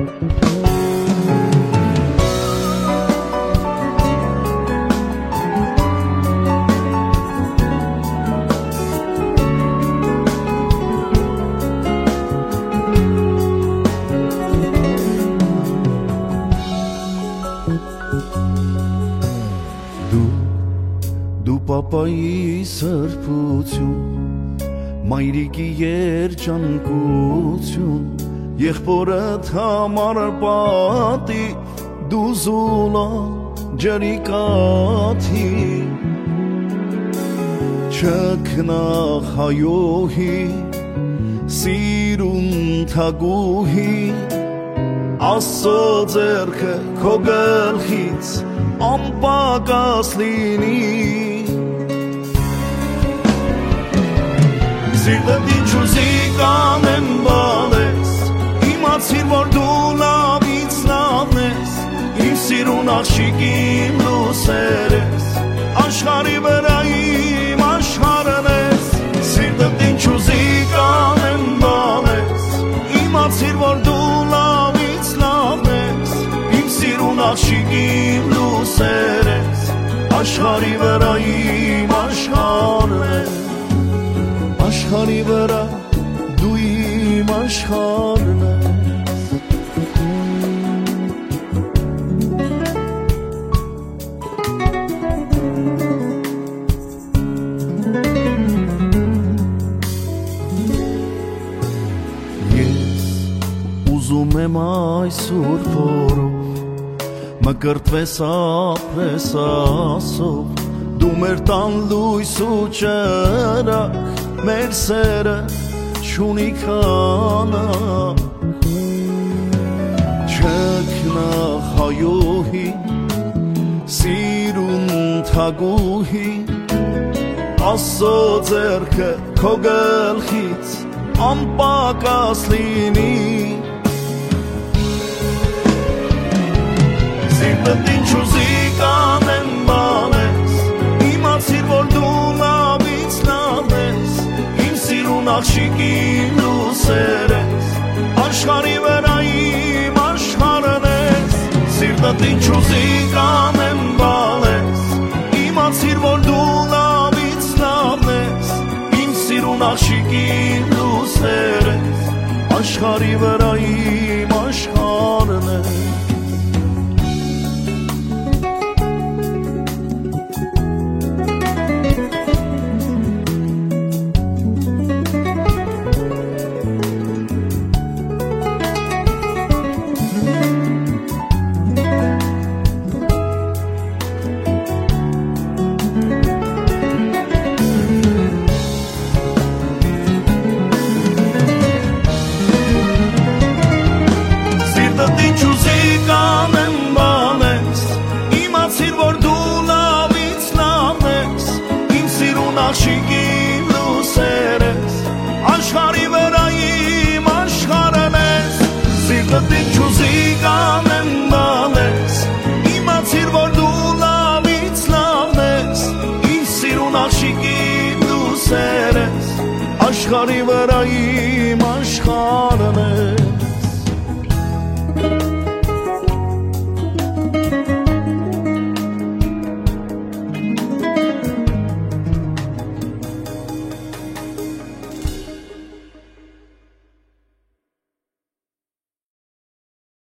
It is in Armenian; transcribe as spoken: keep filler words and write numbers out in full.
Պապայի սրբություն, մայրիկի երջանկություն, եղբորդ համար պատի, դու զուլա ջրիկաթի, չքնախ հայոհի, սիրուն թագուհի, Աստծո ձեռքը քո գլխից անպակաս լինի Սիրտդ ինչու զիկանեմ բալես Իմացիր, որ դու լավից լավն ես Իմ սիրուն աղջիկին լուսեր ես Աշխարհի վրա իմ աշխարհն ես Սիրտդ ինչու զիկանեմ բալես Իմացիր, որ դու լավից լավն ես Իմ սիրուն աղջիկին լուսեր ես Աշխարհի վրա իմ աշխարհն ես Աշխարհի վրա դու իմ աշխարհն ես Ես ուզում եմ այս սուրբ օրով մկրտվես ապրես ասով դու մեր տան լույս ու ճրագ մեր սերը չունի քանակ չքնախ հայոհի սիրուն թագուհի Աստծո ձեռքը քո գլխից անպակաս լինի Սիրտդ ինչու զիկանեմ բանես Իմացիր, որ դու լավից լավն ես Աղջիկին լուսեր ես Աշխարհի վրա իմ աշխարհն ես Սիրտդ ինչու զիկանեմ բալես Իմացիր, որ դու լավից լավն ես Իմ սիրուն աղջիկին լուսեր ես Աշխարհի վրա